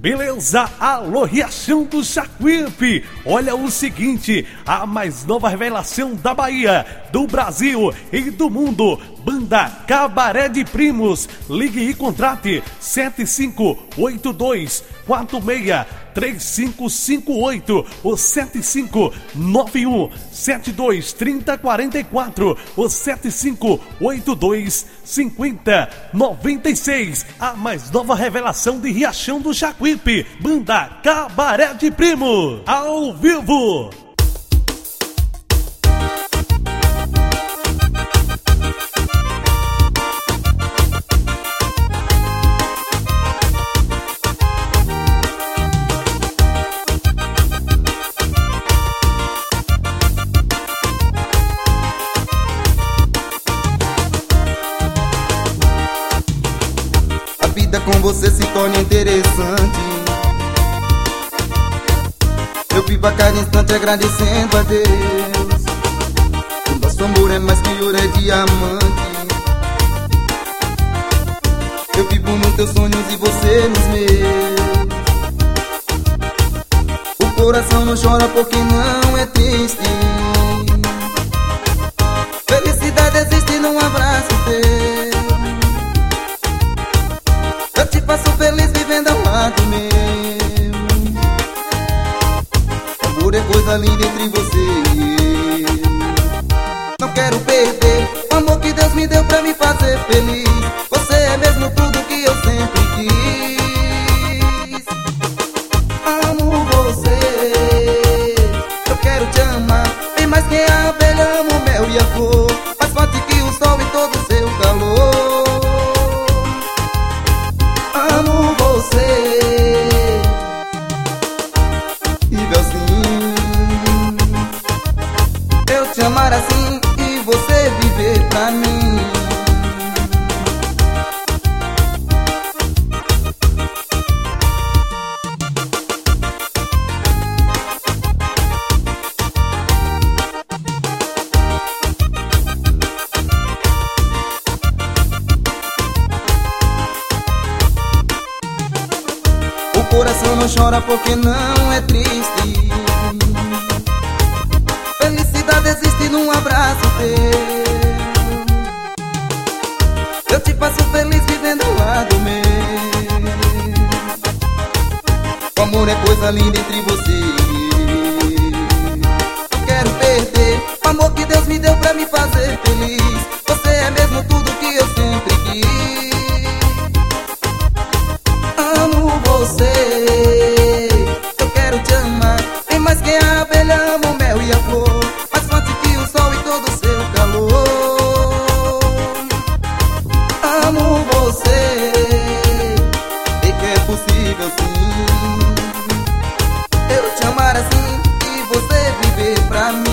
Beleza? Alô, Riachão do Jacuípe. Olha o seguinte, a mais nova revelação da Bahia, do Brasil e do mundo. Banda Cabaré de Primos. Ligue e contrate 7582463558 ou 7591723044 ou 75825096. A mais nova revelação de Riachão do Jacuípe. Banda Cabaré de Primos. Ao vivo. Com você se torna interessante. Eu vivo a cada instante agradecendo a Deus. O nosso amor é mais que ouro, é diamante. Eu vivo nos teus sonhos e você nos meus. O coração não chora porque não é triste. Felicidade existe num abraço teu. Eu te faço feliz vivendo ao lado meu. Amor é coisa linda entre você e eu. Não quero perder o amor que Deus me deu pra me fazer feliz. Você é mesmo tudo que eu sempre quis. Amo você, eu quero te amar. Bem mais que a abelha ama o mel e a flor. Mais forte que o sol e todo o seu calor. Amo você, e assim, eu te amar assim e você viver pra mim. O coração não chora porque não é triste. Felicidade existe num abraço teu. Eu te faço feliz vivendo ao lado meu. O amor é coisa linda entre você e eu. Não quero perder o amor que Deus me deu pra me fazer feliz. Você é mesmo tudo que eu sempre quis. Amo você, eu quero te amar. Bem mais que a abelha ama o mel e a flor. Mais forte que o sol e todo o seu calor. Amo você, sei que é possível sim. Eu te amar assim e você viver pra mim.